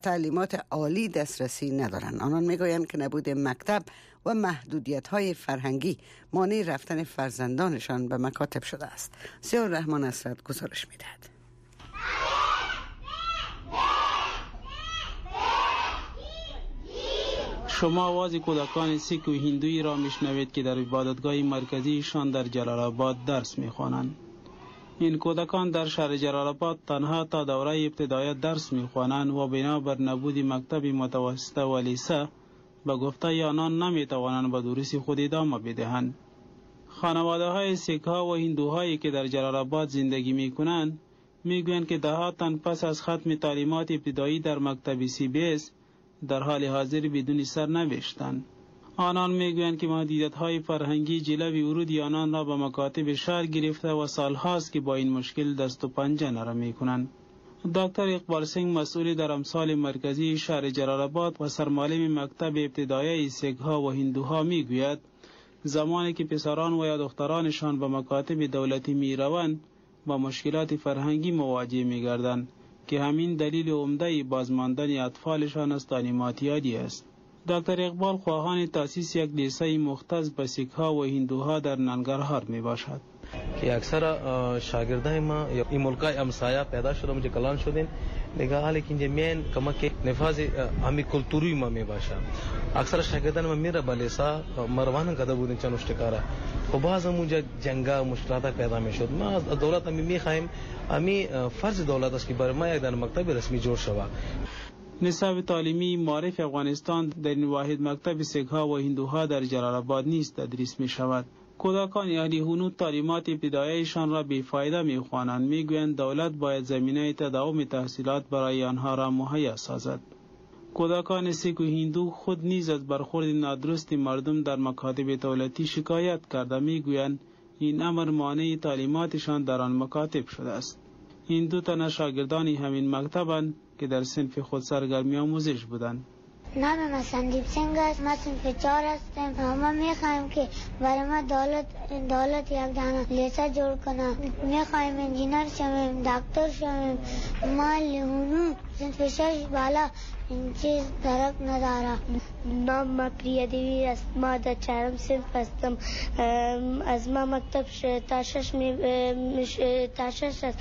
تعلیمات عالی دسترسی ندارند. آنان میگویند که نبود مکتب و محدودیت‌های فرهنگی مانع رفتن فرزندانشان به مکاتب شده است. ضیاءالرحمن اسرت گزارش می‌دهد. شما آواز کودکان سیک و هندویی را میشنوید که در عبادتگاه مرکزیشان در جلال آباد درس میخوانند. این کودکان در شهر جلال آباد تنها تا دوره ابتدایی درس میخوانند و بنابر نبود مکتب متوسطه و لیسه به گفته آنان نمیتوانند به دروس خود ادامه بدهند. خانواده های سیک ها و هندوهایی که در جلال آباد زندگی میکنند میگویند که دهاتن پس از ختم تعلیمات ابتدایی در مکتب CBS در حال حاضر بدون سرنوشتند. آنان میگویند که محدودیت‌های فرهنگی جلوی ورود آنان را به مکاتب شهر گرفته و سالهاست که با این مشکل دست و پنجه نرم میکنند. دکتر اقبال سنگ مسئول در امثال مرکزی شهر جلال آباد و سرمعلم مکتب ابتدایی سیک‌ها و هندوها میگوید زمانی که پسران و یا دخترانشان به مکاتب دولتی میروند با مشکلات فرهنگی مواجه میگردند که همین دلیل عمده بازماندن اطفالشان از تعلیمات یادی است. دکتر اقبال خواهان تأسیس یک لیسه مختص به سیک‌ها و هندوها در ننگرهار می باشد. که اکثر شاگردای ما این ملکای همسایه پیدا شده مجھے کلان شدین نگاه حالی که اینجا مین کمک نفاذ همی کلتوری ما می باشه. اکثر شاگردان ما میره به لیسه مروان کده بودن چنوشت کاره و بعض اونجا جنگا مشکلات پیدا می شد. ما از دولت همی می خواهیم همی فرض دولت است که برای ما یک مکتب رسمی جور شود. نصاب تعلیمی معرف افغانستان در این واحد مکتب سیک‌ها و هندوها در جلال آباد نیست تدریس می شود. کودکان اهل هنود تعلیمات ابتداییشان را بیفایده می خوانند. می گویند دولت باید زمینه تداوم تحصیلات برای آنها را مهیا سازد. کودکان سیک و هندو خود نیز از برخورد نادرست مردم در مکاتب دولتی شکایت کرده می گویند این امر مانع تعلیماتشان در آن مکاتب شده است. این دو تن شاگردان همین مکتبند که در صنف خود سرگرمی آموزش بودند. نام من سندیپ سنگ است. ما صنف 4 هستیم. ما میخوایم که برای ما دولت یک دانه لیسه جور کنه. میخوایم انجینر شویم، دکتر شویم. ما لیونو صنف 6 بالا این چیز درک نداره. نام ما پریا دیوی است. ما در 4م صنف هستم. از ما مکتب تا 6 است.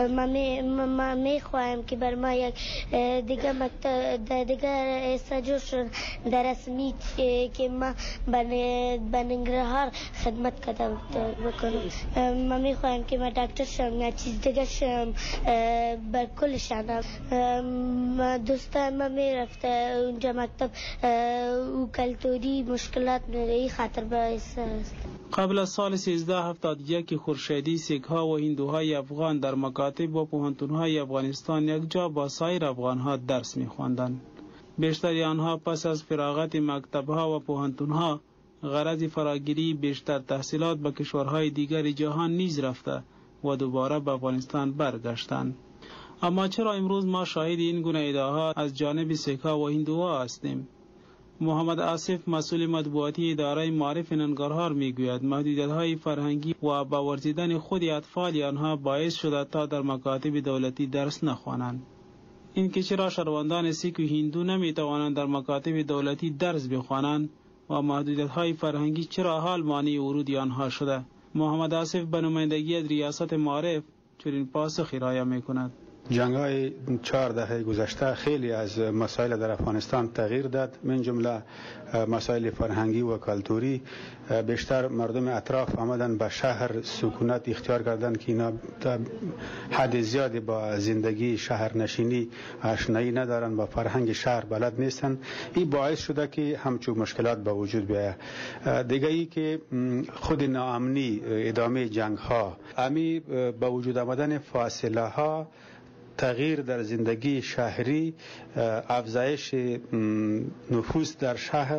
ما میخوایم که بر ما یک دیگه مکتب دیگه جور شد در رسمی که ما به ننگرهار خدمت کده بکنم. ما میخوایم که ما دکتر شم یا چیز دیگه شم بر کل شنم. دوستان ما میرفته اونجا مکتب او کلتوری مشکلات نداری خاطر باعث است. قبل از سال 1371 خورشیدی سیک‌ها و هندوهای افغان در مکاتب و پوهنتون‌های افغانستان یک جا با سایر افغان‌ها درس می‌خواندند. بیشتر آنها پس از فراغت مکتب‌ها و پوهنتون‌ها غرض فراگیری بیشتر تحصیلات به کشورهای دیگر جهان نیز رفته و دوباره به افغانستان برگشتند. اما چرا امروز ما شاهد این گونه ادعاها از جانب سیک‌ها و هندوها هستیم؟ محمد آصف مسئول مطبوعاتی اداره معارف ننگرهار میگوید محدودیت‌های فرهنگی و با ورزیدن خود اطفال آنها باعث شده تا در مکاتب دولتی درس نخوانند. این که چرا شهروندان سیک و هندو نمیتوانند در مکاتب دولتی درس بخوانند و محدودیت‌های فرهنگی چرا حال مانع ورود آنها شده؟ محمد آصف به نمایندگی از ریاست معارف چنین پاسخی ارائه میکند. جنگ‌های 4 دهه گذشته خیلی از مسائل در افغانستان تغییر داد، من جمله مسائل فرهنگی و کلتوری. بیشتر مردم اطراف آمدن به شهر سکونت اختیار کردند که اینا حد زیادی با زندگی شهرنشینی آشنایی ندارن، با فرهنگ شهر بلد نیستن. این باعث شده که همچون مشکلات به وجود بیاید. دیگه ای که خود ناامنی، ادامه جنگ ها، امی به وجود آمدن فاصله ها، تغییر در زندگی شهری، افزایش نفوس در شهر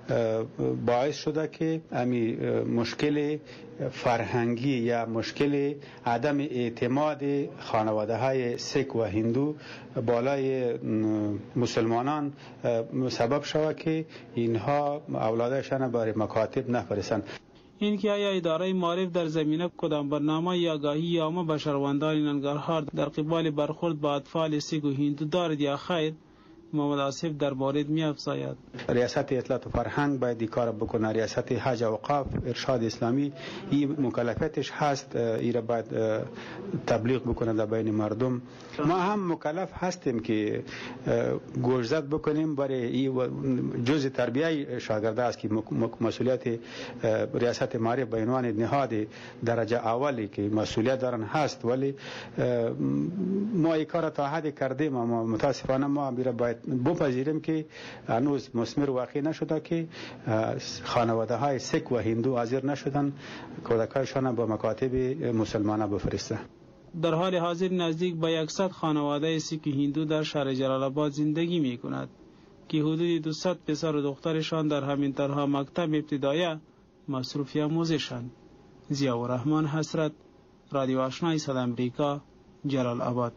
باعث شده که امی مشکل فرهنگی یا مشکل عدم اعتماد خانواده های سیک و هندو بالای مسلمانان سبب شود که اینها اولادشان برای مکاتب نفرستند. این که آیا اداره معارف در زمینه کدام برنامه یا آگاهی عامه به شهروندان ننگرهار در قبال برخورد با اطفال سیک و هندو دارد یا خیر؟ محمد آصف در مورد می افزاید. ریاست اطلاعات و فرهنگ باید این کار بکنه. ریاست حج و اوقاف، ارشاد اسلامی، این مکلفیتش هست، این را باید تبلیغ بکنه در بین مردم. ما هم مکلف هستیم که گوشزد بکنیم برای این جزء تربیه شاگرده است که مسئولیت ریاست معارف به عنوان نهاد درجه اولی که مسئولیت دارن هست، ولی ما این کار تا حدی کردیم. اما متاسفانه ما باید بپذیریم که هنوز مثمر واقع نشده که خانواده های سیک و هندو حاضر نشدن کودکایشان به مکاتب مسلمانه بفرسته. در حال حاضر نزدیک به 100 خانواده سیک هندو در شهر جلال آباد زندگی می کند که حدود 200 پسر و دخترشان در همین طرح مکتب ابتدایی مصروف آموزشند. ضیاءالرحمن حسرت، رادیو آشنای صدای امریکا، جلال آباد.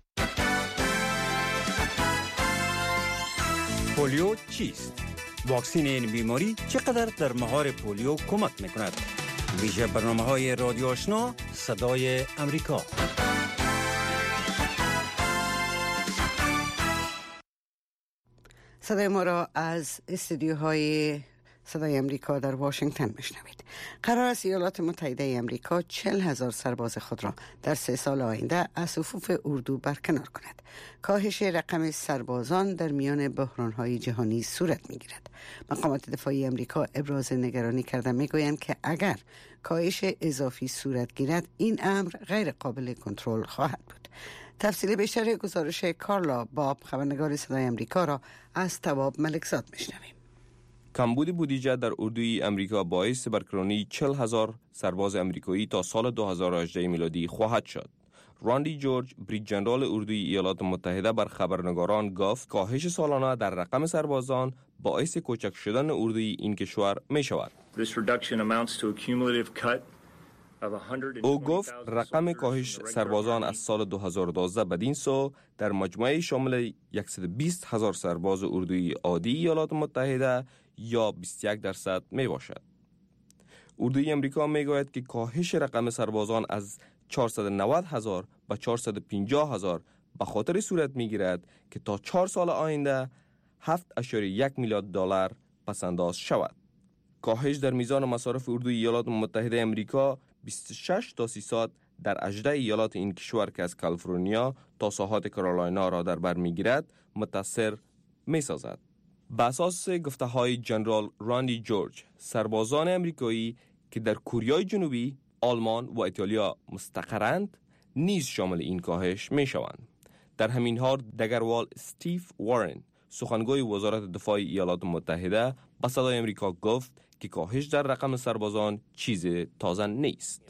پولیو چیست؟ واکسین این بیماری چقدر در مهار پولیو کمک میکند؟ ویژه برنامه‌های رادیو آشنا صدای امریکا. صدای ما را از استودیوهای صدای امریکا در واشنگتن میشنوید. قرار است ایالات متحده امریکا 40,000 سرباز خود را در 3 سال آینده از صفوف اردو برکنار کند. کاهش رقم سربازان در میان بحران‌های جهانی صورت می‌گیرد. مقامات دفاعی امریکا ابراز نگرانی کرده می‌گویند که اگر کاهش اضافی صورت گیرد این امر غیر قابل کنترل خواهد بود. تفصیل بیشتر گزارش کارلا باب، خبرنگار صدای امریکا، را از تواب ملکزاد میشنویم. کمبود بودجه در اردوی امریکا باعث برکناری 40,000 سرباز امریکایی تا سال 2018 میلادی خواهد شد. راندی جورج، بریگادیر ژنرال اردوی ایالات متحده، بر خبرنگاران گفت کاهش سالانه در رقم سربازان باعث کوچک شدن اردوی این کشور می شود. او گفت رقم کاهش سربازان از سال 2012 بدین سو در مجموعه شامل 120,000 سرباز اردوی عادی ایالات متحده یا 21% می باشد. اردوی امریکا می گوید که کاهش رقم سربازان از 490,000 به 450,000 به خاطر صورت می گیرد که تا 4 سال آینده 7.1 میلیارد دلار پسنداز شود. کاهش در میزان مصارف اردوی ایالات متحده امریکا 26 تا 30% در 18 ایالات این کشور که از کالیفرنیا تا ساحات کارولاینا را در بر میگیرد متاثر می سازد. به اساس گفته‌های جنرال راندی جورج، سربازان امریکایی که در کره جنوبی، آلمان و ایتالیا مستقرند نیز شامل این کاهش می شوند. در همین حال دگروال استیو وارن، سخنگوی وزارت دفاع ایالات متحده، به صدای امریکا گفت که کاهش در رقم سربازان چیز تازه نیست.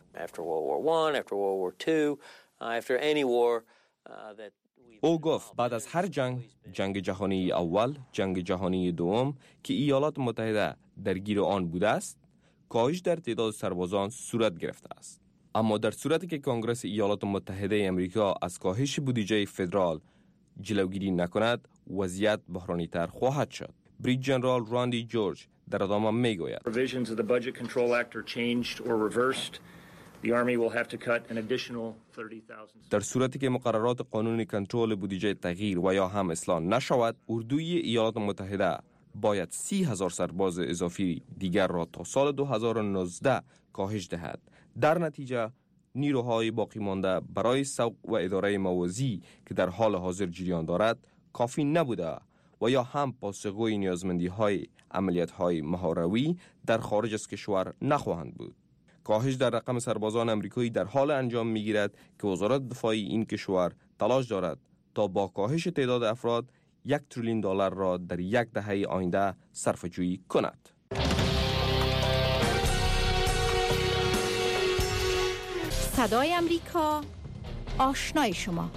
او گفت بعد از هر جنگ جهانی اول، جنگ جهانی دوم که ایالات متحده درگیر آن بوده است، کاهش در تعداد سربازان صورت گرفته است. اما در صورتی که کنگره ایالات متحده امریکا از کاهش بودجه فدرال جلوگیری نکند، وضعیت بحرانی تر خواهد شد. بریگادیر ژنرال راندی جورج در ادامه میگوید در صورتی که مقررات قانون کنترل بودجه تغییر و یا هم اصلاح نشود، اردوی ایالات متحده باید 30,000 سرباز اضافی دیگر را تا سال 2019 کاهش دهد. در نتیجه نیروهای باقی مانده برای سوق و اداره موازی که در حال حاضر جریان دارد کافی نبوده و یا هم پاسخگوی نیازمندی‌های عملیات‌های مهاروی در خارج از کشور نخواهند بود. کاهش در رقم سربازان امریکایی در حال انجام می‌گیرد که وزارت دفاع این کشور تلاش دارد تا با کاهش تعداد افراد 1 تریلیون دلار را در 1 دهه آینده صرفه‌جویی کند. صدای امریکا، آشنای شما.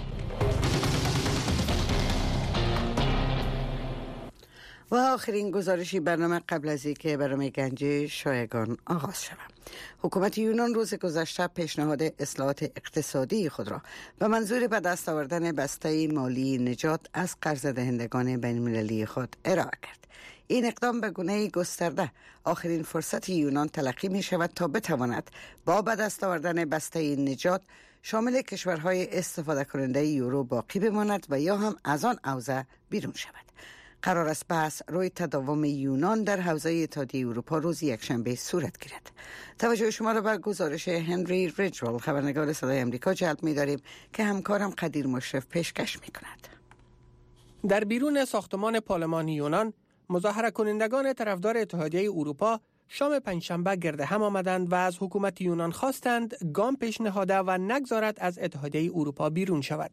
و آخرین گزارشی برنامه قبل از اینکه برنامه گنج شایگان آغاز شود. حکومت یونان روز گذشته پیشنهاد اصلاحات اقتصادی خود را به منظور به دست آوردن بسته مالی نجات از قرض دهندگان بین المللی خود ارائه کرد. این اقدام به گونه گسترده آخرین فرصت یونان تلقی می شود تا بتواند با به دست آوردن بسته نجات شامل کشورهای استفاده کننده یورو باقی بماند و یا هم از آن اوضاع بیرون شود. قرار است بحث روی تداوم یونان در حوزه اتحادیه اروپا روز یکشنبه صورت گیرد. توجه شما را به گزارش هنری ریجوال خبرنگار صدای آمریکا جلب می‌داریم که همکارم قدیر مشرف پیشکش می‌کند. در بیرون ساختمان پارلمان یونان، مظاهره کنندگان طرفدار اتحادیه اروپا شام پنجشنبه گرد هم آمدند و از حکومت یونان خواستند گام پیش نهاده و نگذارد از اتحادیه اروپا بیرون شود.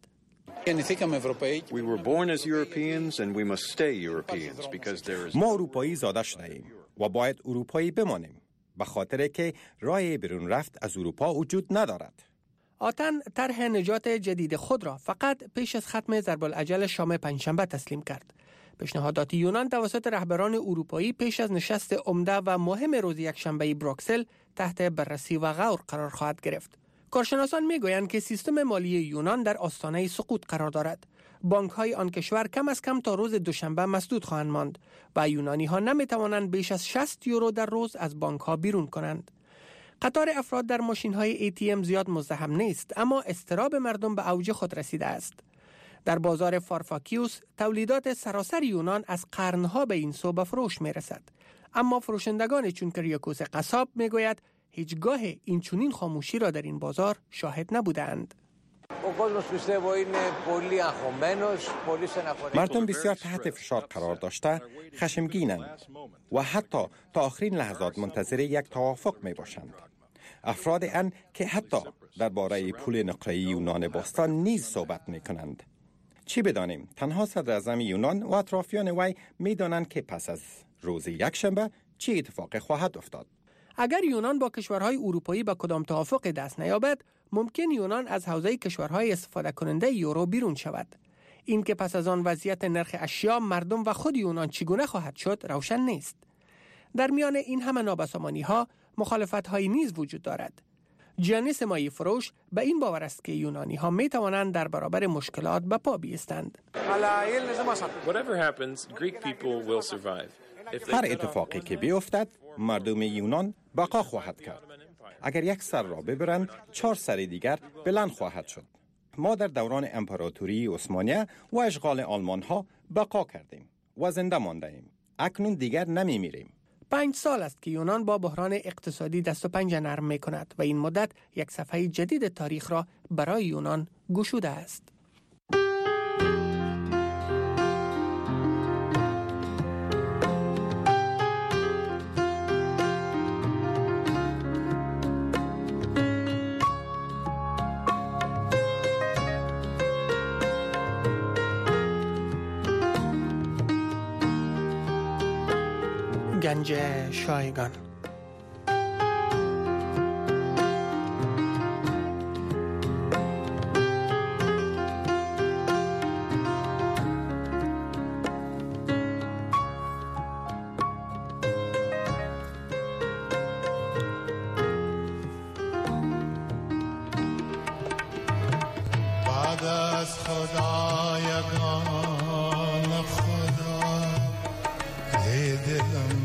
ما اروپایی زاده شده ایم و باید اروپایی بمانیم به خاطر که راه بیرون رفت از اروپا وجود ندارد. آتن طرح نجات جدید خود را فقط پیش از ختم ضرب العجل شام پنجشنبه تسلیم کرد. پیشنهادات یونان توسط رهبران اروپایی پیش از نشست عمده و مهم روز یکشنبه بروکسل تحت بررسی و غور قرار خواهد گرفت. کارشناسان میگویند که سیستم مالی یونان در آستانه سقوط قرار دارد. بانک‌های آن کشور کم از کم تا روز دوشنبه مسدود خواهند ماند و یونانی‌ها نمی‌توانند بیش از 60 یورو در روز از بانک‌ها بیرون کنند. قطار افراد در ماشین‌های ATM زیاد مزدحم نیست، اما اضطراب مردم به اوج خود رسیده است. در بازار فارفاکیوس تولیدات سراسر یونان از قرنها به این سو به فروش می‌رسد. اما فروشندگان چون کریاکوس قصاب می‌گوید هیچگاه این چنین خاموشی را در این بازار شاهد نبودند. مردم بسیار تحت فشار قرار داشته خشمگینند و حتی تا آخرین لحظات منتظر یک توافق می باشند. افراد ان که حتی درباره پول نقره‌ای یونان باستان نیز صحبت می کنند. چی بدانیم؟ تنها صدر اعظم یونان و اطرافیان وی می دانند که پس از روز یکشنبه چه اتفاقی خواهد افتاد. اگر یونان با کشورهای اروپایی به کدام توافق دست نیابد، ممکن یونان از حوزه کشورهای استفاده کننده یورو بیرون شود. این که پس از آن وضعیت نرخ اشیا، مردم و خود یونان چگونه خواهد شد روشن نیست. در میان این همه نابسامانی‌ها مخالفت‌هایی نیز وجود دارد. جیانی سمایی فروش به این باور است که یونانی‌ها می‌توانند در برابر مشکلات به پا بیستند. هر اتفاقی که بیفتد مردم یونان بقا خواهد کرد. اگر یک سر را ببرند 4 سر دیگر بلند خواهد شد. ما در دوران امپراتوری عثمانیه و اشغال آلمان ها بقا کردیم و زنده مانده ایم. اکنون دیگر نمی میریم. 5 سال است که یونان با بحران اقتصادی دست و پنجه نرم می کند و این مدت یک صفحه جدید تاریخ را برای یونان گشوده است. گنج شایگان. بعد از خدایگان خدا دلم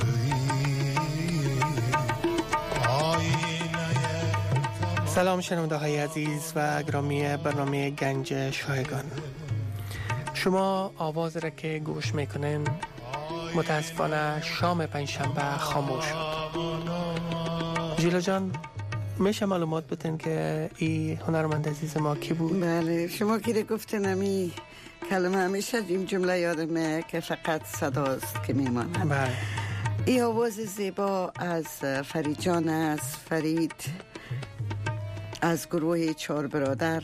سلام شنونده های عزیز و گرامی برنامه گنج شایگان. شما آواز را که گوش میکنین متاسفانه شام پنجشنبه خاموش شد. جیلا جان میشه معلومات بتین که این هنرمند عزیز ما کی بود؟ بله شما که گفتن همی کلمه همیشه این جمله یادمه که فقط صداست که میماند. بله این آواز زیبا از فرید جان است. فرید از گروه 4 برادر،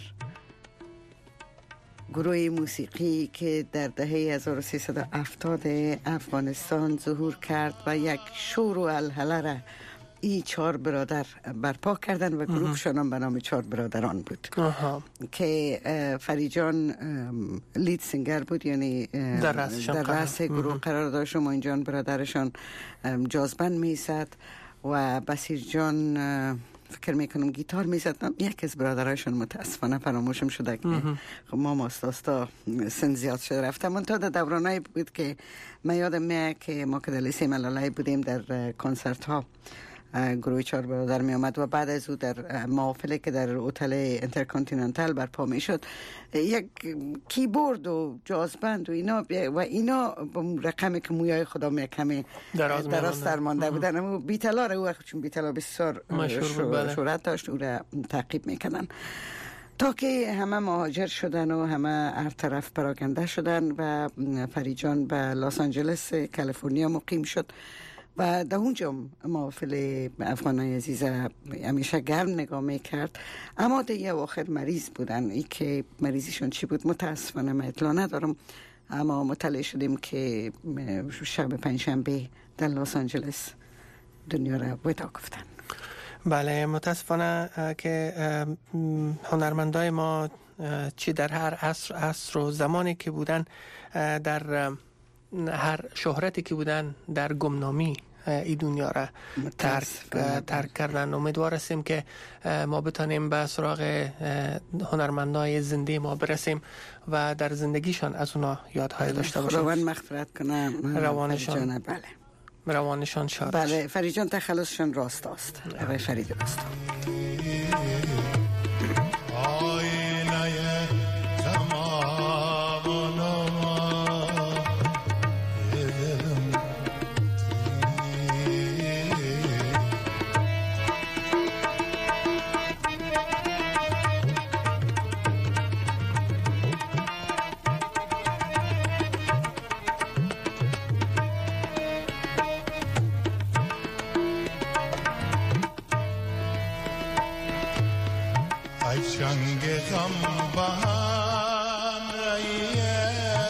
گروه موسیقی که در دهه 1370 افغانستان ظهور کرد و یک شور و الهله را این 4 برادر برپا کردن و گروهشان هم به نام 4 برادران بود. که فرید جان لید سینگر بود، یعنی در رأس گروه قرار داشت و معین جان برادرشان جازبند میزد و بصیر جان فکر میکنم گیتار میزد. یک از برادرایشون متاسفانه فراموشم شده که خب ما ماستاستا سن زیاد شده رفته. من تا در دورانایی بود که من یادم میاد که ما که در لیسه ملالای بودیم در کنسرت ها گروه 4 برادر می آمد و بعد از او در محافلی که در هتل اینترکانتیننتال برپا می شد یک کیبورد و جازبند و اینا رقمی که مویای خودم یک کمی دراز مانده بودن، اما بیتلا رو وقت چون بیتلا بسیار شهرت داشت او را تعقیب میکنن تا که همه مهاجر شدن و همه هر طرف پراکنده شدن و فریجان به لس آنجلس کالیفرنیا مقیم شد و در اونجا محافل افغانای عزیز همیشه گرم نگاه میکرد. اما در یه آخر مریض بودن، ای که مریضیشون چی بود متاسفانه من اطلاع ندارم، اما مطلع شدیم که شب پنجشنبه در لس آنجلس دنیا را وداع گفتن. بله، متاسفانه که هنرمندای ما چی در هر عصر و زمانی که بودن، در هر شهرتی که بودن، در گمنامی این دنیا را ترک کردن. امیدوار هستیم که ما بتانیم به سراغ هنرمندای زنده ما برسیم و در زندگیشان از اونا یادهای داشته باشیم. خداوند مغفرت کنه روانشان. بله، روانشان شاد. بله، فریجان تخلصشان راست است. آقای فرید راست. چنگ غم بهم رایه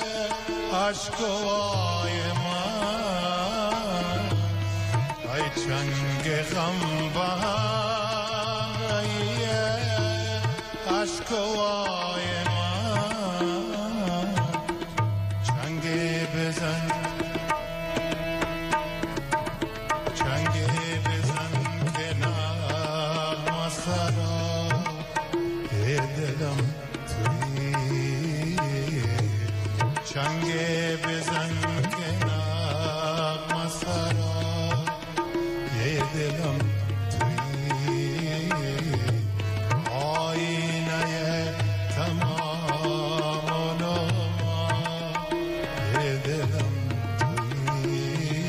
عشقای من، ای چنگ غم بهم رایه عشقای من، چنگ بزن که نغمه سرا دلم تویی، چنگ بزن که نغمه سرا دلم تویی، آینه تمام نما دلم تویی.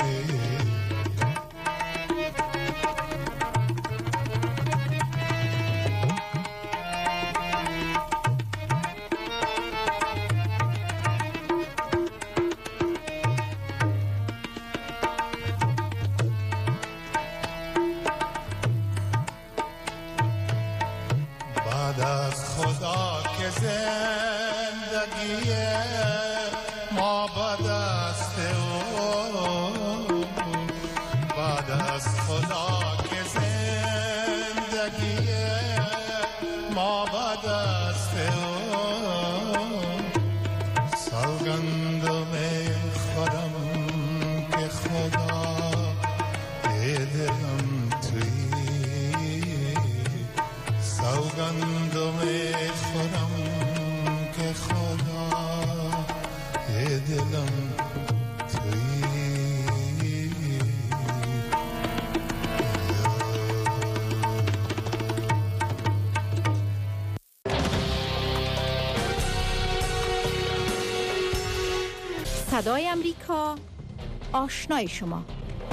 صدای امریکا، آشنای شما.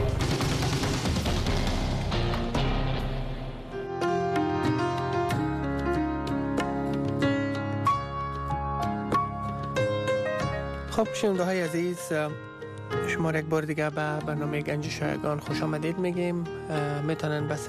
خب شنونده های عزیز، شما یک بار دیگه به برنامه گنج شایگان خوش آمدید میگیم. میتونن به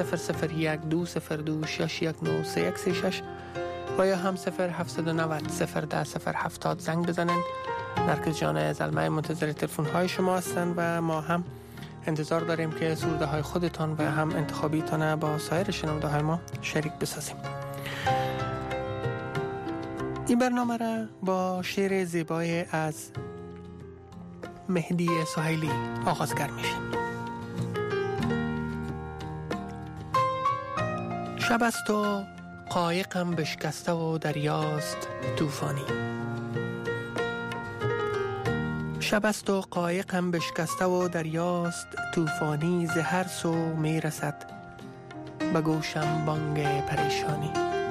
001-202-619-3136 و یا هم 0-790-010-070 زنگ بزنن. نرگس جان زلمه منتظر تلفن های شما هستن و ما هم انتظار داریم که سروده های خودتان و هم انتخابیتان با سایر شنونده های ما شریک بسازیم. این برنامه را با شعر زیبای از مهدی سهیلی آغاز میشیم. شب است و قایقم بشکسته و دریاست طوفانی. شب است و قایقم بشکسته و دریاست طوفانی، ز هر سو میرسد به گوشم بانگ پریشانی.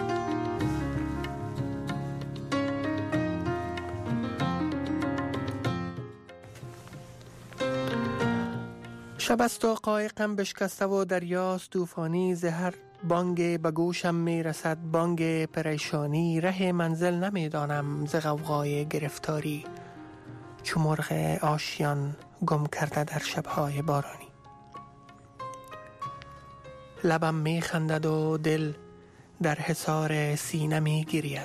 شب است و قایقم بشکسته و دریاست طوفانی، زهر بانگ به گوشم می رسد بانگ پریشانی. ره منزل نمیدانم ز غوغای گرفتاری، چو مرغ آشیان گم کرده در شبهای بارانی. لبم می خندد و دل در حصار سینه می گرید.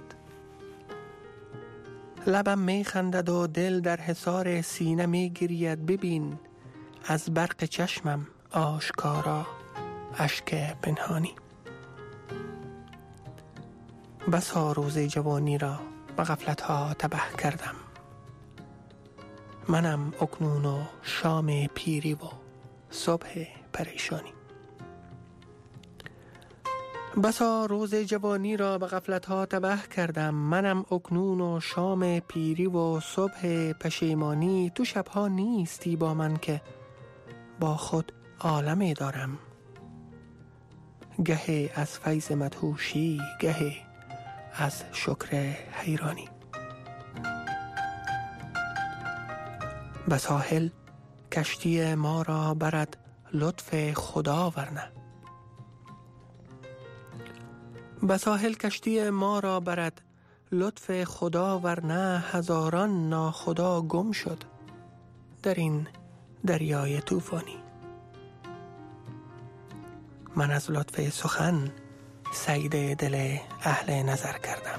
لبم می خندد و دل در حصار سینه می گرید. ببین از برق چشمم آشکارا اشک پنهانی. بسا روز جوانی را به غفلت‌ها تبه کردم، منم اکنون و شام پیری و صبح پریشانی. بسا روز جوانی را به غفلت‌ها تبه کردم، منم اکنون و شام پیری و صبح پشیمانی. تو شبها نیستی با من که با خود عالمی دارم، گهی از فیض مدهوشی گهی از شکر حیرانی. به ساحل کشتی ما را برد لطف خدا ورنه، به ساحل کشتی ما را برد لطف خدا ورنه. هزاران ناخدا گم شد در این دریای طوفانی. من از لطف سخن صید دل اهل نظر کردم،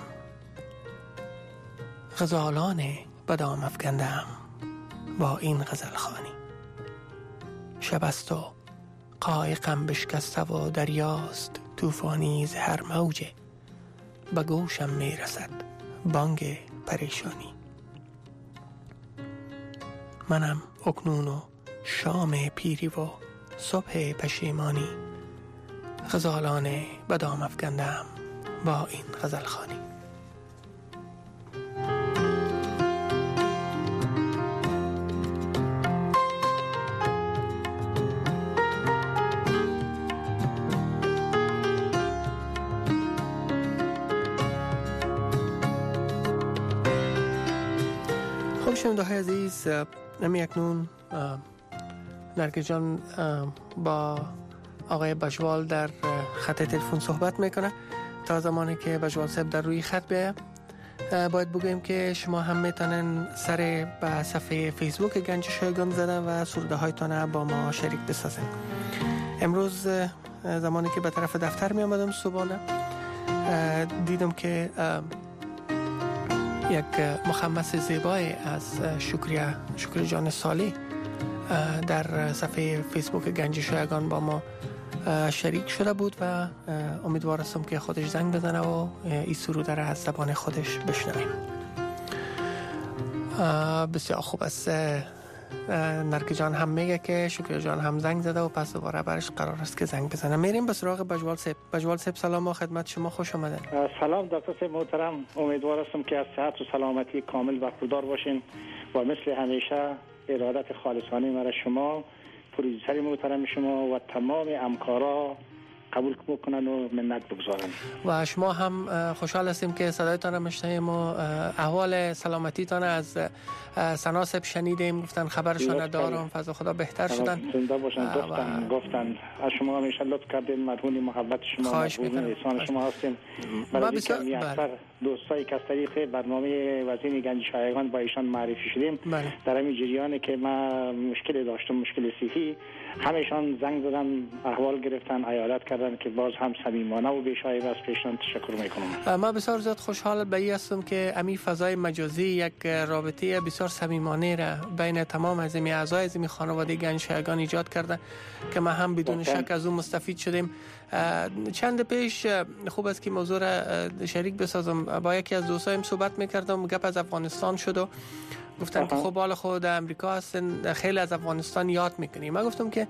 غزالان بدام افکندم با این غزل خوانی. شب است و قایقم بشکسته و دریاست طوفانی، ز هر موجه به گوشم می رسد بانگ پریشانی. منم اکنون و شام پیری و صبح پشیمانی، غزالان بدام افکندم با این غزل خوانی. خب شنونده‌های عزیز، نمی اکنون نرگس جان با آقای بجوال در خط تلفن صحبت میکنه. تا زمانی که بجوال صاحب در روی خط بیاید باید بگویم که شما هم میتونن سر به صفحه فیسبوک گنج شایگان زدن و سروده هایتان با ما شریک بسازن. امروز زمانی که به طرف دفتر می آمدم صبحانه دیدم که یک مخمس زیبای از شکر جان سالی در صفحه فیسبوک گنج شایگان با ما شریک شده بود و امیدوار هستم که خودش زنگ بزنه و این سروده را از زبان خودش بشنویم. بسیار خوب است. نرگس جان هم میگه که شکر جان هم زنگ زده و پس دوباره برش قرار است که زنگ بزنه. میریم به سراغ بجوال صاحب. بجوال صاحب سلام و خدمت شما، خوش آمدید. سلام دکتر صاحب محترم، امیدوار هستم که از صحت و سلامتی کامل و پودار باشین و مثل همیشه ارادت خالصانه مرا شما، پروژیسر محترم شما و تمام همکارا قبول کنن و منت بگذارن. و شما هم خوشحال هستیم که صدایتان را میشنویم و احوال سلامتیتان از ثنا صاحب شنیدیم، گفتن خبرشان ندارم، فضل خدا بهتر شدن. زنده باشن. گفتن از شما همیشه لطف کردین، مدهون محبت شما، مدهون احسان شما هستیم. برای که اکثر دوستایی که از طریق برنامه وزین گنج شایگان با ایشان معرفی شدیم در همین جریانی که ما مشکل داشتم، مشکل صحی، همشان زنگ زدن، احوال گرفتن، عیادت کردن که باز هم صمیمانه و بی‌شایب از پیشان تشکر میکنم. ما بسیار زیاد خوشحال به این هستم که امی فضای مجازی یک رابطه بسیار صمیمانه را بین تمام از این اعضای از این خانواده گنج شایگان ایجاد کرده که ما هم بدون شک از اون مستفید شدیم. چند پیش خوب است که موضوع را شریک بسازم. با یکی از دوستایم صحبت میکردم، گپ از افغانستان شد و گفتن که خب حال خود امریکا هستن، خیلی از افغانستان یاد میکنیم. من گفتم که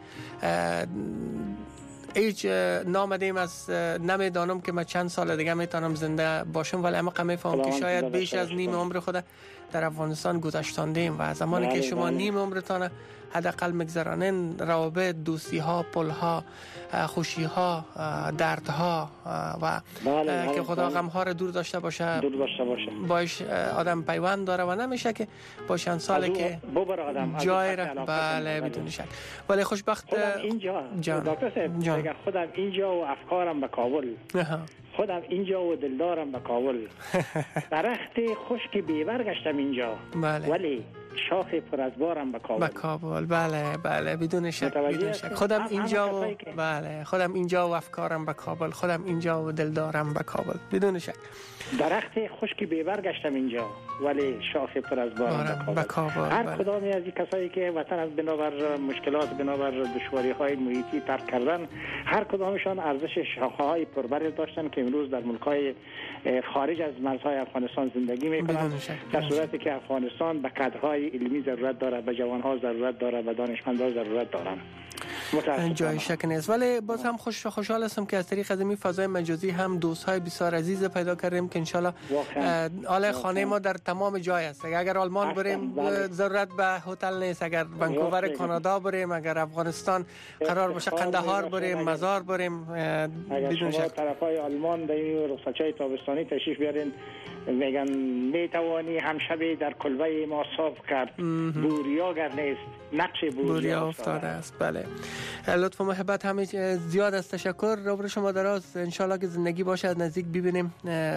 هیچ نامدیم از نمیدانم که من چند سال دیگه میتونم زنده باشم، ولی اما میفهمم که شاید بیش از نیم عمر خود در افغانستان گذشتاندیم و زمانی که شما نیم عمرتان حداقل میگذرانین، روابط، دوستی ها، پل ها، خوشی ها، درد ها و که خدا غم ها رو دور داشته باشه باش آدم پیوند داره و نمیشه که با چند ساله که جای را بله بدون شک. ولی خوشبخت خودم اینجا دکتر خودم اینجا و افکارم به کابل، خودم اینجا و دلدارم به کابل. درخت خشک بیبر گشتم اینجا ولی شاخ پر از بارم به کابل. بله بدون شک. خودم اینجا و بله خودم اینجا و افکارم به کابل، خودم اینجا و دلدارم به کابل بدون شک. درخت خشک بیبر گشتم اینجا ولی شاخ پر از بارم به کابل. هر کدامی از این کسایی که وطن از بنابر مشکلات، بنابر دشواری‌های محیطی ترک کردن، هر کدامشان ارزش شاخه‌های پربر داشتن که امروز در ملک‌های خارج از مرزهای افغانستان زندگی می‌کنند، در صورتی که افغانستان به کادرهای علمی ضرورت داره، به جوان‌ها ضرورت داره، به دانشمندان ضرورت دارند. جای شک نیست. ولی باز هم خوشحال هستم که از طریق این فضای مجازی هم دوست‌های بسیار عزیز پیدا کردیم که انشالله حال خانه ما در تمام جای است. اگر آلمان بریم ضرورت به هتل نیست، اگر ونکوور کانادا بریم، اگر افغانستان قرار باشه قندهار بریم، مزار بریم، بدون شک طرفای آلمان در این رخصت‌های تابستانی تشریف بیارین، میگن میتوانی همشبه در کلبه ما صاف کرد، بوریا گر نیست نقش بوریا افتاده است. بله لطف و محبت همه زیاد است. تشکر. روبرو شما دراز. انشالله که زندگی باشه از نزدیک ببینیم.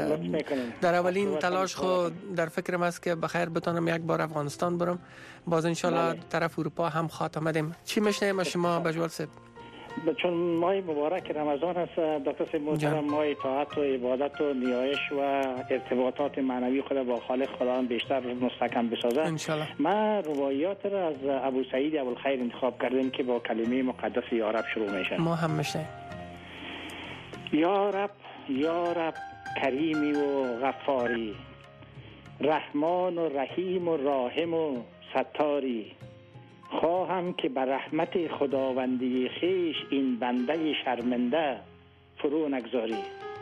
در اولین تلاش خود در فکرم است که بخیر بتونم یک بار افغانستان برم، باز انشالله طرف اروپا هم خاتمه دیم. چی میشنیم از شما بجوال صاحب؟ چون ماه مبارک رمضان است دکتر صاحب محترم، ماه طاعت و عبادت و نیایش و ارتباطات معنوی خود با خالق خداوند بیشتر مستحکم بسازه انشالله. من روایات را از ابو سعید ابوالخیر انتخاب کردیم که با کلمه مقدس یا رب شروع میشه. ما هم میشه یا رب کریمی و غفاری، رحمان و رحیم و راحم و ستاری، خواهم که بر رحمت خداوندی خیش این بنده شرمنده فرو نگذاری.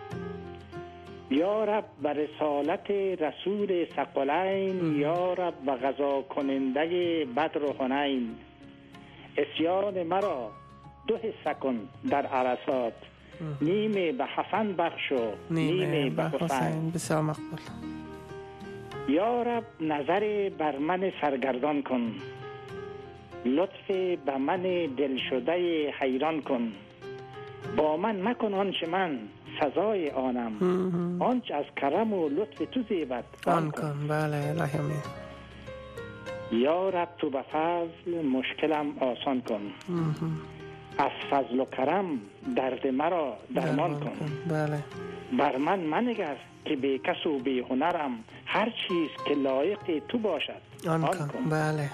یا رب بر رسالت رسول ثقلین، یا رب و غزا کننده بدر و حنین، اسیان مرا دو حصه کن در عرصات، نیمه به حسن بخش و نیمه به حسین. بسیار مقبول. یا رب نظر بر من سرگردان کن، لطف به من دل شده حیران کن، با من مکن آنچه من سزای آنم، آنچه از کرم و لطف تو زیبد آن کن. بله الهی امین. یا رب تو به فضل مشکلم آسان کن، از فضل و کرم درد مرا درمان کن. بله بر من منگر که بی کس و بی هنرم، هر چیز که لایق تو باشد آن کن. بله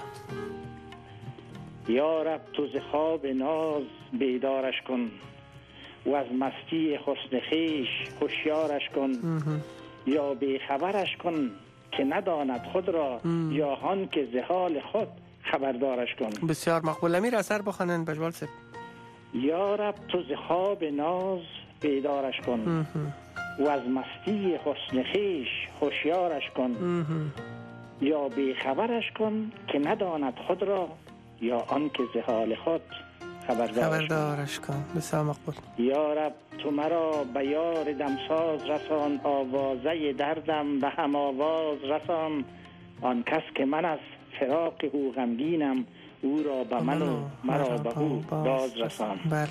یا رب تو ز خواب ناز بیدارش کن، و از مستی حسن خویش هوشیارش کن، یا بی خبرش کن که نداند خود را، یا هان که ز حال خود خبردارش کن. بسیار مقبول. امیر اثر بخوانند بجوال صاحب. یا رب تو ز خواب ناز بیدارش کن، و از مستی حسن خویش هوشیارش کن، یا بی خبرش کن که نداند خود را، یا آن که ز حال خود خبردارش کن. بسیار مقبول. یا رب تو مرا به یار دمساز رسان، آوازه دردم به هم آواز رسان، آن کس که من از فراق او غمگینم، او را به من و مرا به او باز رسان. بله.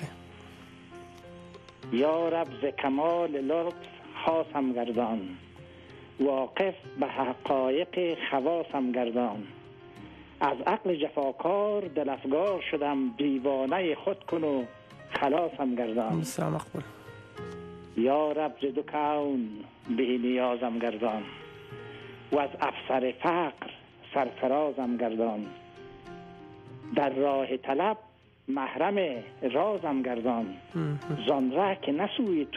یا رب ز کمال لطف خاصم گردان، واقف به حقایق خواصم گردان، از عقل جفاکار دل افگار شدم، دیوانه خود کن و خلاصم گردان. بسیار مقبول. یا رب ز دو کون بی نیازم گردان، و از افسر فقر سرفرازم گردان، در راه طلب محرم رازم گردان، زان ره که نسوی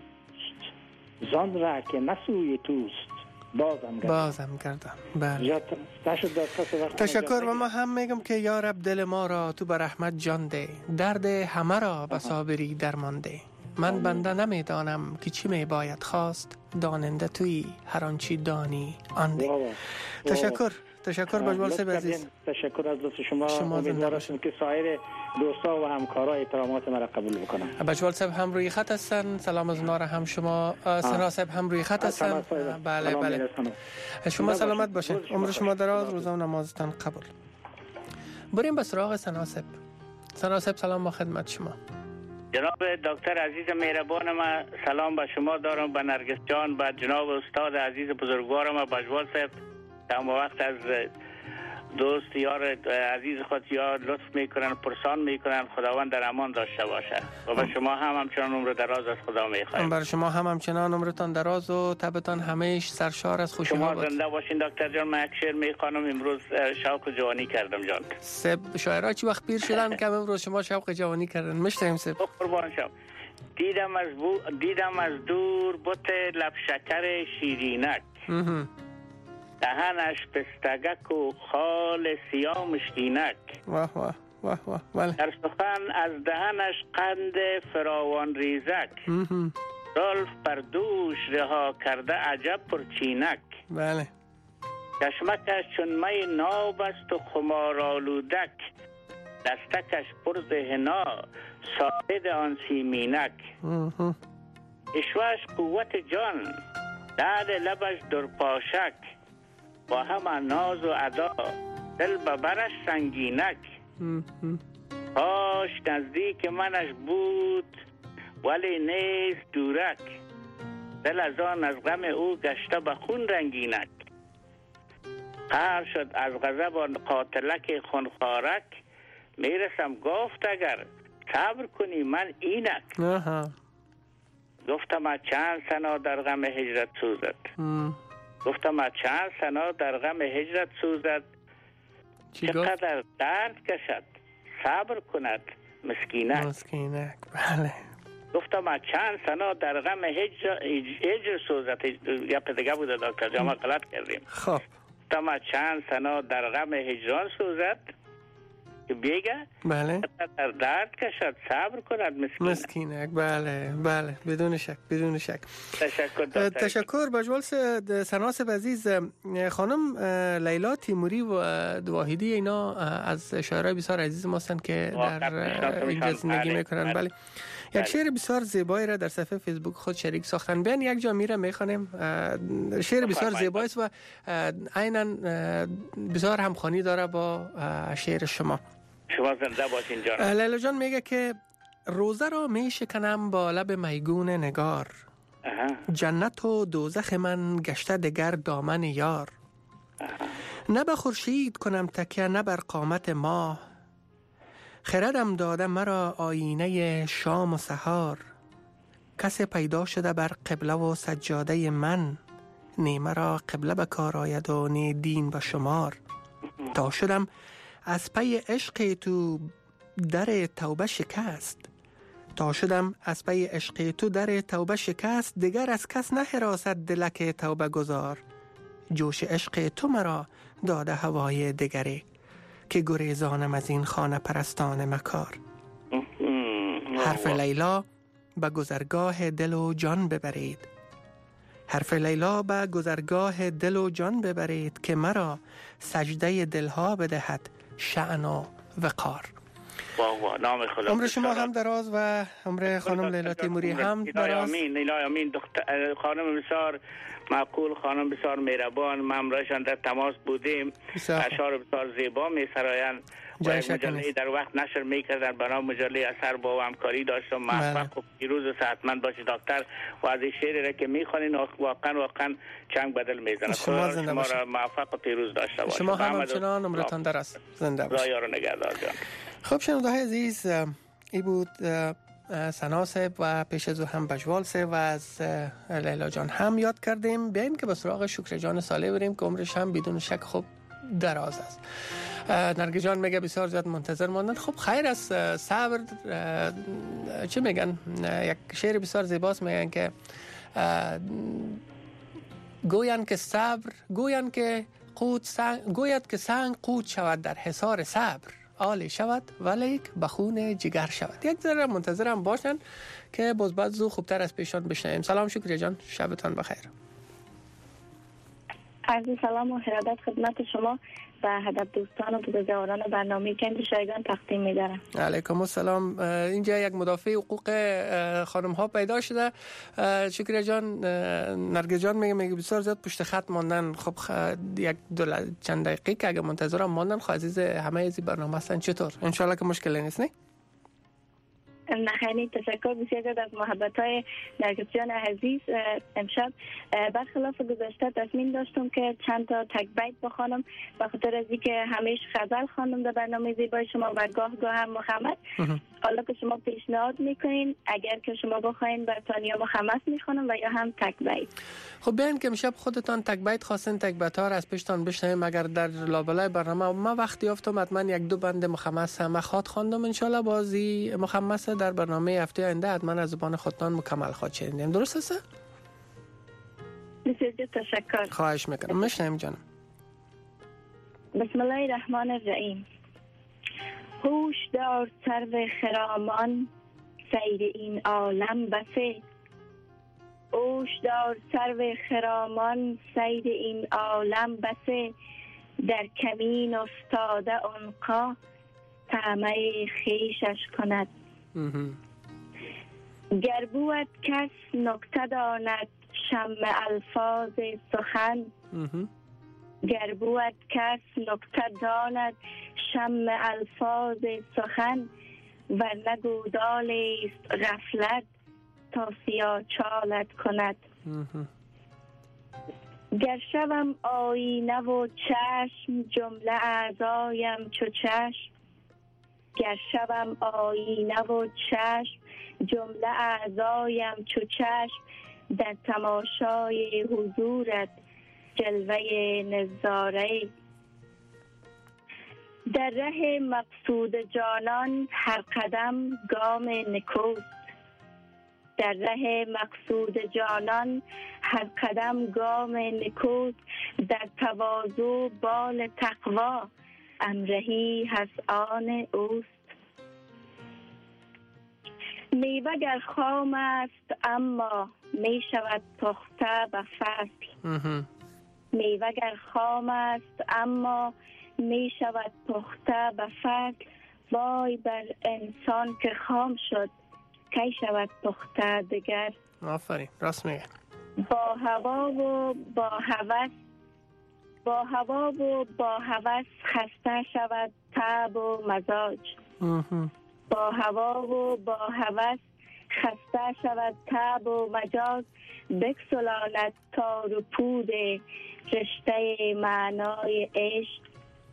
توست بازم گردم. بله. تشکر. و ما هم میگم که یا رب دل ما را تو به رحمت جان ده، درد همه را به صابری درمان ده، من بنده نمیدانم که چی می باید خواست، داننده توی هر آنچی دانی آن ده. تشکر بجوال صاحب عزیز. تشکر از لطف شما. امیدوارم که سایر دوستا و همکارا احترامات مرا قبول بکنن. بجوال صاحب هم روی خط هستن. سلام از اونا را هم شما. سنا صاحب هم روی خط هستن. بله. شما سلامت باشه. عمر شما دراز، روزا و نمازتان قبول. بریم به سراغ سنا صاحب. سنا صاحب سلام با خدمت شما. جناب دکتر عزیز مهربان، ما سلام به شما دارم، به نرگس جان، به جناب استاد عزیز بزرگوارم و بجوال صاحب. تمام وقت از دوست یار عزیز خود یا لطف میکنن، پرسان میکنن. خداوند در امان داشته باشه و به شما هم همچنان عمر دراز از خدا میخوایم. برای شما هم همچنان عمرتان دراز و طبعتان همیشه سرشار از خوشی شما زنده باشین دکتر جان. من یک شعر میخوانم. امروز شوق جوانی کردم جان. سب شاعرها چی وقت پیر شدن که امروز شما شوق جوانی کردن؟ میشتیم سب. قربان شم. دیدم از دور بت لب شکر شیرینک، دهنش پستگک و خال سیاه مشکینک. واه بله. در سخن از دهنش قند فراوان ریزک، زلف بر دوش رها کرده عجب پرچینک. بله. چشمکش چون می ناب است و خمارآلودک، دستکش پر ذهنا ساعد آن سیمینک. اشوهش قوت جان، لعل لبش درپاشک، با همه ناز و ادا دل ببرش سنگینک. کاش نزدیک منش بود ولی نیست دورک، دل از آن از غم او گشته به خون رنگینک. قهر شد از غضب آن قاتلک خونخوارک، میرسم گفت اگر صبر کنی من اینک. گفتم چند سنا در غم هجرت سوزد، گفتم چند سنا در غم هجرت سوزد، چقدر درد کشد صبر کند مسکینک. بله. گفتم چند سنا در غم هجر سوزد. یا پدگه بوده دکتر جان، ما غلط کردیم. خب گفتم چند سنا در غم هجران سوزد، که بیگه بله در درد کشد صبر کند مسکینک. بله بدون شک. تشکر بجوال سنا صاحب عزیز. خانم لیلا تیموری و واحدی اینا از شاعرای بسیار عزیز ما هستند که در اینجا زندگی میکنن. بله. یک شعر بسیار زیبایی را در صفحه فیسبوک خود شریک ساختن. بیان یک جا میره میخوانیم. شعر بسیار زیبایی است و عیناً بسیار همخوانی داره با شعر شما. شما زنده باشین جان. لیلا جان میگه که روزه را میشکنم با لب میگون نگار، جنت و دوزخ من گشته دگر دامن یار. نه به خورشید کنم تکیه نه بر قامت ماه، خردم داده مرا آینه شام و سحار. کسی پیدا شده بر قبله و سجاده من، نی مرا قبله به کار آید و نی دین به شمار. تا شدم از پی عشق تو در توبه شکست، تا شدم از پی عشق تو در توبه شکست. دیگر از کس نه حراست دلک توبه گذار، جوش عشق تو مرا داده هوای دیگری، که گریزانم از این خانه پرستان مکار. حرف لیلا به گذرگاه دل و جان ببرید، حرف لیلا به گذرگاه دل و جان ببرید، که مرا سجده دلها بدهد شأن و وقار. نام خدا. عمر شما هم دراز و عمر خانم لیلا تیموری هم دراز. آمین. خانم بسیار معقول، خانم بسیار مهربان، ما همراهشان در تماس بودیم. اشعار بسیار زیبا می‌سرایند. مجله در وقت نشر می‌کردن، بنا مجله اثر با همکاری داشتم. موفق و پیروز و صحتمند باشید دکتر. و از این شعری را که می‌خوانید واقعا چنگ بدل می‌زنه. شما را موفق و پیروز داشته باشید. شما هم همچنان عمرتان دراز. زنده باشید. خدا یار و نگهدار جان. خب شنونده‌های عزیز، این بود سنا صاحب و پیش از او هم بجوال صاحب و از لیلا جان هم یاد کردیم. بیاییم که به سراغ شکر جان صالح بریم که عمرش هم بدون شک خب دراز است. نرگس جان میگه بسیار زیاد منتظر ماندن. خب خیر است. صبر چه میگن؟ یک شعر بسیار زیباست، میگن که گویند که صبر، گویند که سنگ قوت شود در حصار صبر. عالی شود ولیک به خون جگر شود. یک ذره منتظرم باشن که باز بعد زو خوبتر از پیشان بشنویم. سلام شکریه جان، شبتان بخیر. عرض سلام و ارادت خدمت شما و هدف دوستان و بزرگواران برنامه گنج شایگان تقدیم می‌دارم. علیکم السلام. اینجا یک مدافع حقوق خانم ها پیدا شده. شکریه جان، نرگس جان میگه بسیار زیاد پشت خط ماندن. خب یک چند دقیقه که اگه منتظرم ماندن، خب عزیز همه از برنامه هستن، چطور؟ ان شاء الله که مشکلی نیست. نه خیلی تشکر بسیار زیاد از محبت‌های نرگس جان عزیز. امشب برخلاف گذشته تصمیم داشتم که چند تا تک بیت بخوانم به خاطر از اینکه همیشه غزل خواندم در برنامه زیبای شما و گاه هم مخمس. حالا که شما پیشنهاد میکنین اگر که شما بخواین براتون یا مخمس میخوانم و یا هم تک بیت. خب بیاین که امشب خودتان تک بیت خواستین، تک بیت ها از پیشتان بشنویم. اگر در لابلای برنامه ما وقتی یافتم حتما یک دو بند مخمس هم خواهد خواندم. ان شاء الله بازی مخمس در برنامه هفته آینده حتما از زبان خودتان مکمل خواهد شنیدیم. درست است؟ بسیار تشکر. خواهش میکنم. میشنویم جانم. بسم الله الرحمن الرحیم. هوش دار سرو خرامان، سیر این عالم بسه. هوش دار سرو خرامان، سیر این عالم بسه. در کمین افتاده عنقا، طمع خویشش کند. گر بود کس نکته داند، شمع الفاظ سخن. گر بود کس نکته داند، شمع الفاظ سخن. ورنه گودال است غفلت، تا سیاه چالت کند. گر شوم آینه و چشم، جمله اعضایم چو چشم. گر شوم آینه و چشم، جمله اعضایم چو چشم. در تماشای حضورت جلوه نظاره. در ره مقصود جانان هر قدم گام نکوست. در ره مقصود جانان هر قدم گام نکوست. در تواضع بال تقوا، امرهی هست آن اوست. میوه گر خام است اما می شود پخته به فصل. میوه گر خام است اما می شود پخته به فصل. وای بر انسان که خام شد، کی شود پخته دگر. آفرین، راست میگه. با هوا و با هوس، با هوا و با هوس خسته شود طبع و مزاج. با هوا و با هوس خسته شود طبع و مجاز. بکسلاند تار و پود رشته معنای عشق.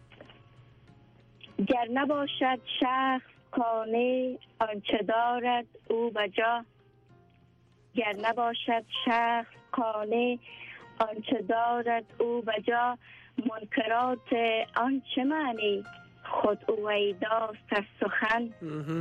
گر نباشد شخص کانه، آنچه دارد او بجا. گر نباشد شخص کانه، آنچه دارد او بجا. منکرات آنچه معنی، خود او ایداست از سخن.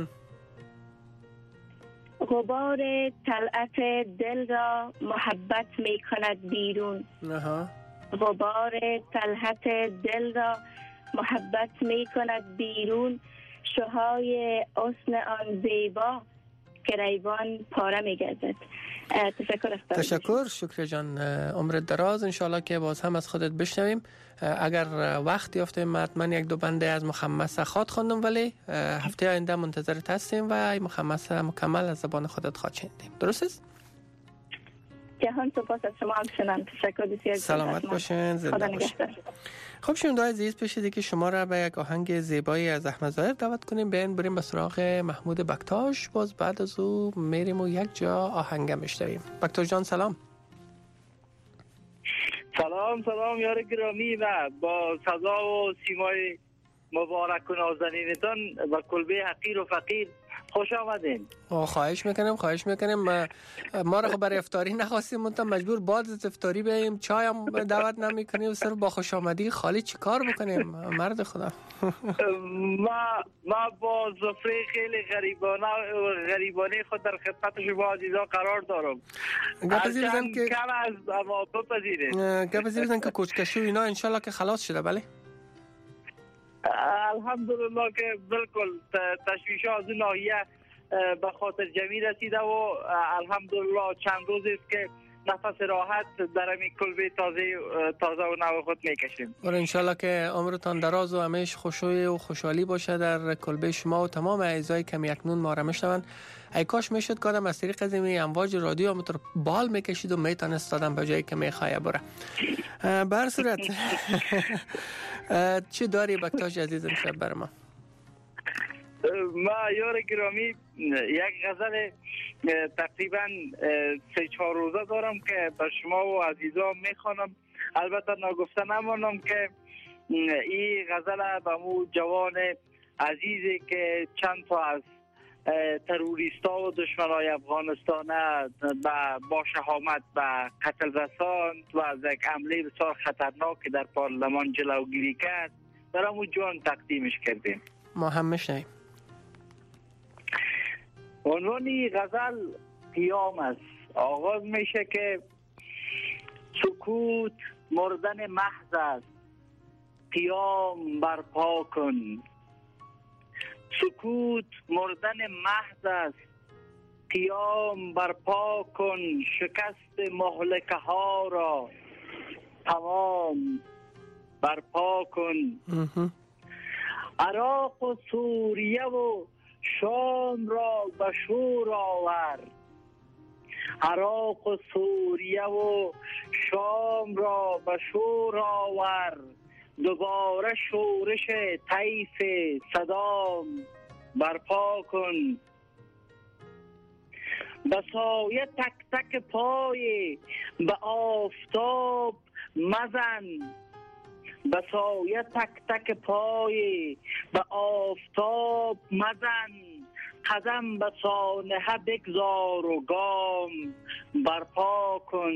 غبار طلعت دل را محبت می کند بیرون. غبار طلعت دل را محبت می کند بیرون. شوهای حسن آن زیبا، گریبان پاره می گردد. تشکر. شکر جان، عمرت دراز. انشالله که باز هم از خودت بشنویم. اگر وقت یافتیم حتما یک دو بنده از مخمس خواهد خواندم، ولی هفته آینده منتظرت هستیم و مخمس مکمل از زبان خودت خواهد شنیدیم. درست است؟ جهان سپاس از شما همچنان. تشکر بسیار. سلامت باشین، زنده باشین. خب شنونده‌های عزیز، پیش که شما را به یک آهنگ زیبایی از احمد ظاهر دعوت کنیم، بریم به سراغ محمود بکتاش. باز بعد از او میریم و یک جا آهنگ میشنویم. بکتاش جان سلام. سلام یار گرامی و با صدا و سیمای مبارک و نازنینتان و کلبه حقیر و فقیر خوش آمدین. خواهش میکنیم. ما را برای افطاری نخواستیم، منتها مجبور بعد از افطاری بریم، چای هم دعوت نمیکنیم، صرف با خوش آمدی خالی چی کار بکنیم مرد خدا. ما با زفره خیلی غریبانه خود در خدمت شما عزیزان قرار دارم. گپزیرزن که کم از اما بپذیرید. گپزیرزن که کوچکشی و اینا انشالله که خلاص شده. بله الحمدلله که بالکل تشویش ها از اون ناحیه به خاطر جمعی رسیده و الحمدلله چند روز است که نفس راحت در همین کلبه تازه و نو خود میکشیم. و انشالله که عمرتان دراز و همیشه خوشوی و خوشحالی باشه در کلبه شما و تمام اعضای کمی اکنون ما را میشنون. ای کاش میشد کادم از طریق از امواج رادیو همونطور بال میکشید و میتونست دادم به جایی که میخواه بره. به هر صورت چی داری بکتاش عزیز امشب بر ما؟ ما یار گرامی یک غزل تقریبا 3-4 روزه دارم که به شما و عزیزان میخوانم. البته ناگفته نمانم که این غزل به مو جوان عزیزی که چند تا از تروریستا و دشمنای افغانستان با شهامت به قتل رساند و از یک حمله بسیار خطرناک که در پارلمان جلوگیری کرد برامو جان تقدیمش کردیم. ما هم میشنیم. عنوانی غزل قیام است. آغاز میشه که سکوت مردن محض است، قیام برپا کن. سکوت مردن محض است، قیام برپا کن. شکست مهلکه ها را تمام برپا کن. عراق و سوریه و شام را به شور آور. عراق و سوریه و شام را به شور آور. دوباره شورش طیف صدام برپا کن. به سایه تک تک پای به آفتاب مزن. به سایه تک تک پای به آفتاب مزن. قدم به سانحه بگذار و گام برپا کن.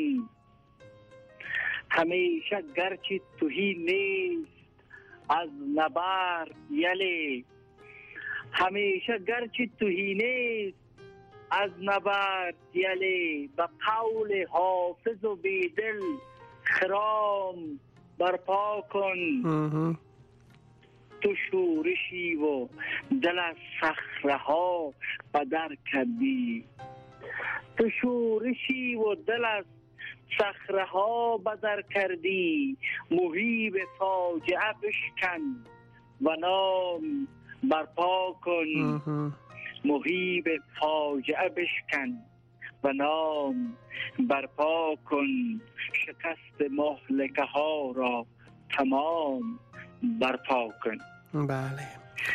همیشه گرچه تهی نیست از نبرد یلی. همیشه گرچه تهی نیست از نبرد یلی. به قول حافظ و بیدل خرام برپا کن. تو شورشی و دل از صخره ها بدر کردی. تو شورشی و دل از صخره ها بدر کردی. مهیب فاجعه بشکن و نام برپا کن. مهیب فاجعه بشکن و نام برپا کن. شکست مهلکه ها را تمام برپا کن. بله.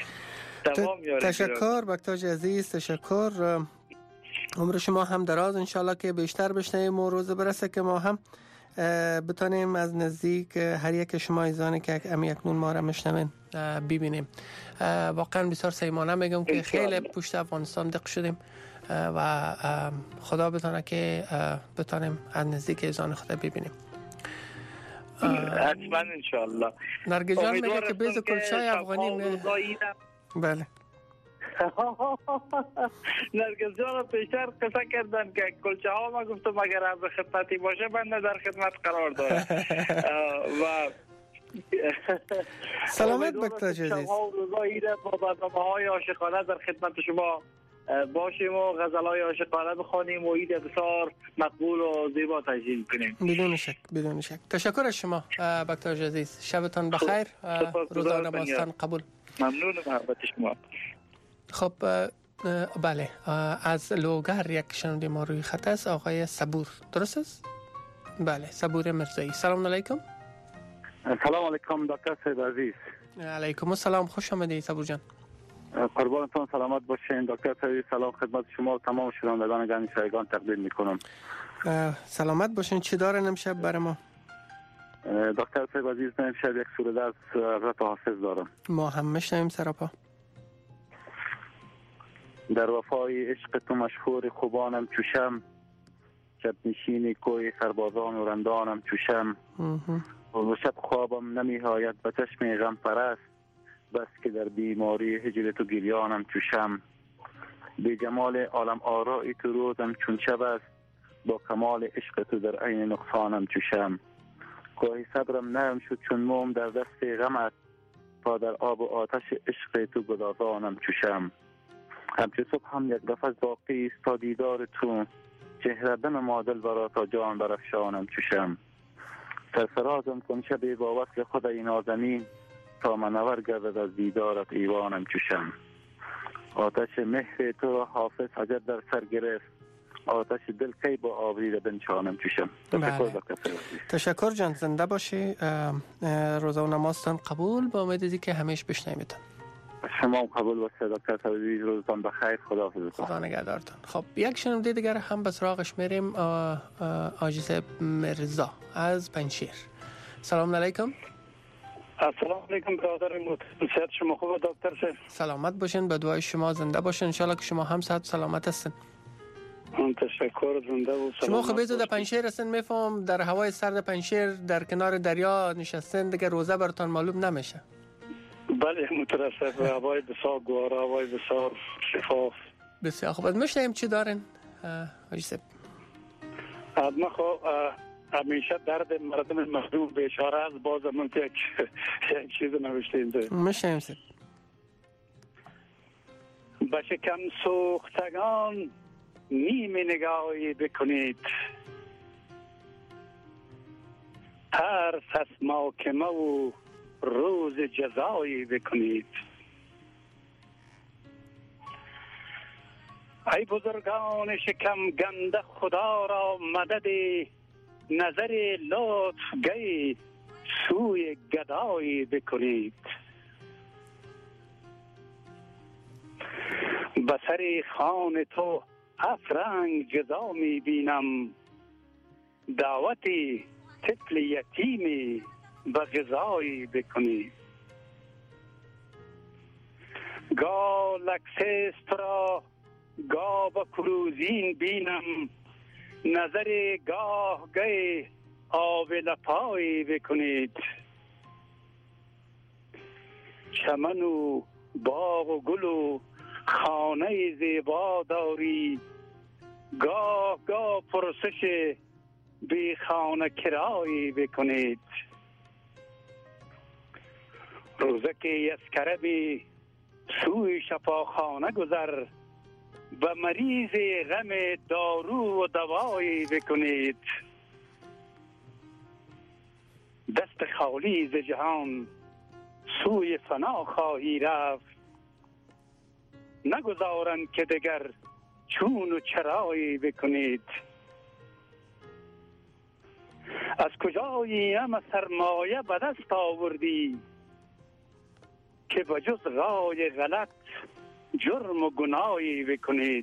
تشکر بکتاج عزیز، تشکر. عمر شما هم دراز، انشالله که بیشتر بشنویم و روز برسه که ما هم بتانیم از نزدیک هر یک شما ایزانی که اکنون ما را میشنوین ببینیم. واقعا بسیار سیمانه میگم که خیلی پشت افغانستان دق شدیم و خدا بتانه که بتانیم از نزدیک ایزان خدا ببینیم. حتما انشالله. نرگس جان میگه که بیز کلچای افغانی بله. نرگس جان پیشتر قصه کردن که کلچه ها ما گفتم اگر از خدمتی باشه بنده در خدمت قرار داره. و سلامت بکتاج عزیز. روزایی را با برنامه های عاشقانه در خدمت شما باشیم و غزلهای عاشقانه بخوانیم و عید بسیار مقبول و زیبا تجلیل کنیم. بدون شک، بدون شک. تشکر از شما بکتاج عزیز. شبتان بخیر. روزانه باستان قبول. ممنون محبت شما. خب بله، از لوگر یک شنونده ما روی خط است، آقای صبور. درست است؟ بله، صبور مرزایی. سلام علیکم. سلام علیکم دکتر صاحب عزیز. علیکم السلام، خوش آمدید صبور جان. قربانتون سلامت باشین دکتر صاحب. سلام خدمت شما و تمام شنوندگان گرامی شایگان تقدیم میکنم. سلامت باشین. چی دارن امشب برای ما؟ دکتر صاحب عزیز من امشب یک سوره از حضرت حافظ دارم. ما هم میشنویم سراپا. در وفای عشق تو مشهور خوبانم چوشم. شب نشین کوی سربازان و رندانم چوشم. و شب خوابم نمی‌آید به چشم غم پرست. بس که در بیماری هجر تو گریانم چوشم. بی جمال عالم آرائی تو روزم چون شب است. با کمال عشق تو در عین نقصانم چوشم. گاهی صبرم نرم شد چون موم در دست غم است. تا در آب و آتش عشق تو گدازانم چوشم. همچه صبح هم یک دفعه باقی است تا دیدار تو، چهره دم مادل برا تا جان برافشانم چوشم. سرفرازم کن شب با وصل خود این آدمی، تا منور گردد از دیدارت ایوانم چوشم. آتش مهر تو را حافظ حجت در سر گرفت، آتش دل کی با آبری بنشانم چوشم. تشکر جان، زنده باشی. روزه و نمازتان قبول، با امید که همیشه بشنویمتان. شما هم قبول باشید دکتر طبیبی، روزتان بخیر، خداحافظ. خدا نگهدارتان. خب یک شنونده دیگر هم به سراغش میریم، آجیز مرزا از پنجشیر. سلام علیکم. السلام علیکم برادر محترم، صحت شما خوبه دکتر صاحب؟ سلامت باشین، به دعای شما زنده باشین، ان شاء الله که شما هم صحت سلامت هستین. تشکر، زنده و سلامت. شما خب در پنجشیر هستین، میفهم در هوای سرد پنجشیر در کنار دریا نشستین، دیگه روزه براتون معلوم نمیشه. بله مترسف، هوای بسیار گوارا، هوای بسیار شفاف. بسیار خوب. میشنیم چی دارین آجیسب؟ ما خب همیشه درد مردم مظلوم به اشاره از باز من یک چیز نوشته اینجا. میشنیم سب. به شکم سوختگان نیم نگاهی بکنید، ترس از محاکمه و روز جزایی بکنید. ای بزرگان شکم گنده خدا را مدد نظر لطف گی سوی گدایی بکنید. بسر خان تو افرنگ جزا می بینم، دعوتی طفل یتیمی به غذایی بکنید. گاه لکسست را گاه به کروزین بینم، نظر گاه گه آب لپایی بکنید. چمن و باغ و گل و خانه زیبا داری، گاه گاه پرسش بی خانه کرایی بکنید. روزک یسکره بی سوی شفاخانه گذر، به مریض غم دارو و دوایی بکنید. دست خالی ز جهان سوی فنا خواهی رفت، نگذارند که دگر چون و چرایی بکنید. از کجایی همه سرمایه به دست آوردی، که به جز رای غلط جرم و گناهی بکنید.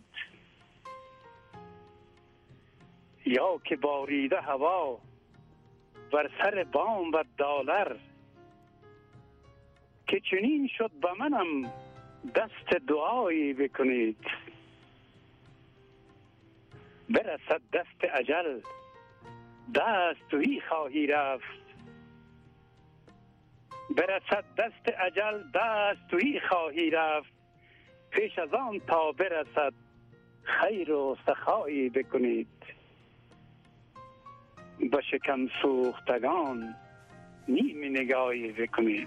یا که باریده هوا بر سر بام و دلار، که چنین شد به منم دست دعایی بکنید. برسد دست اجل دست تویی خواهی رفت، برسد دست اجل دست تویی خواهی رفت. پیش از آن تا برسد خیر و سخایی بکنید. به شکم سوختگان نیم نگاهی بکنید.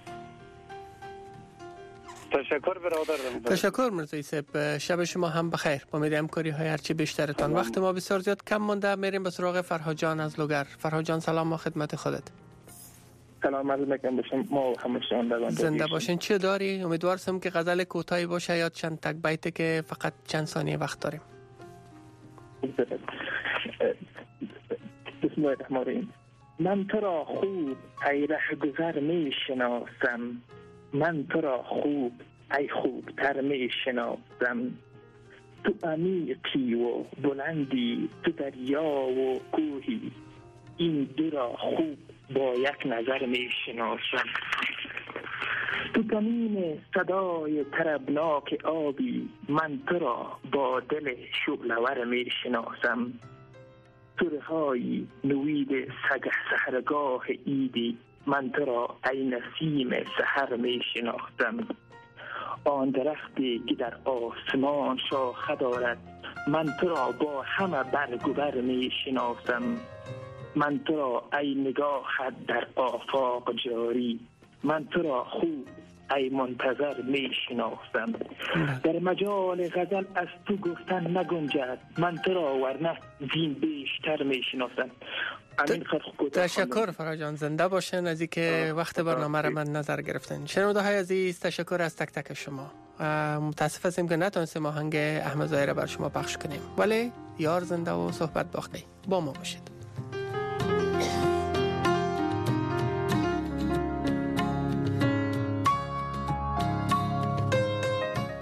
تشکر برادر. تشکر مرزایی صاحب، شب شما هم بخیر. با امید همکاری های هرچی بیشترتان. وقت ما بسیار زیاد کم مونده، میریم به سراغ فرهاد جان از لوگر. فرهاد جان سلام و خدمت خودت. سلام عرض میکنم به شما و همه شنوندگان. زنده باشین. چه داری؟ امیدوارم که غزل کوتاهی باشه یا چند تک بیته که فقط چند ثانیه وقت داریم. بسم الله الرحمن الرحیم. من تو را خوب ای رهگذر می شناسم، من تو را خوب ای خوبتر می شناسم. تو عمیقی و بلندی، تو دریا و کوهی، این دو را خوب با یک نظر می شناسم. تو کمین صدای طربناک آبی، من تو را با دل شعله‌ور می شناسم. تو رهایی نوید سحرگاه عیدی، من تو را ای نسیم سحر می شناسم. آن درختی که در آسمان شاخه دارد، من تو را با همه برگ و بر می شناسم. من تو را ای نگاهت در آفاق جاری، من تو را خوب ای منتظر می شناسم. در مجال غزل از تو گفتن نگنجد، من تو را ورنه زین بیشتر می شناسم. تشکر فرا جان، زنده باشین از اینکه وقت برنامه را من نظر گرفتن. شنونده های عزیز تشکر از تک تک شما. متاسف هستیم که نتونستیم آهنگ احمد ظاهر بر شما پخش کنیم، ولی یار زنده و صحبت باقی. با ما باشید.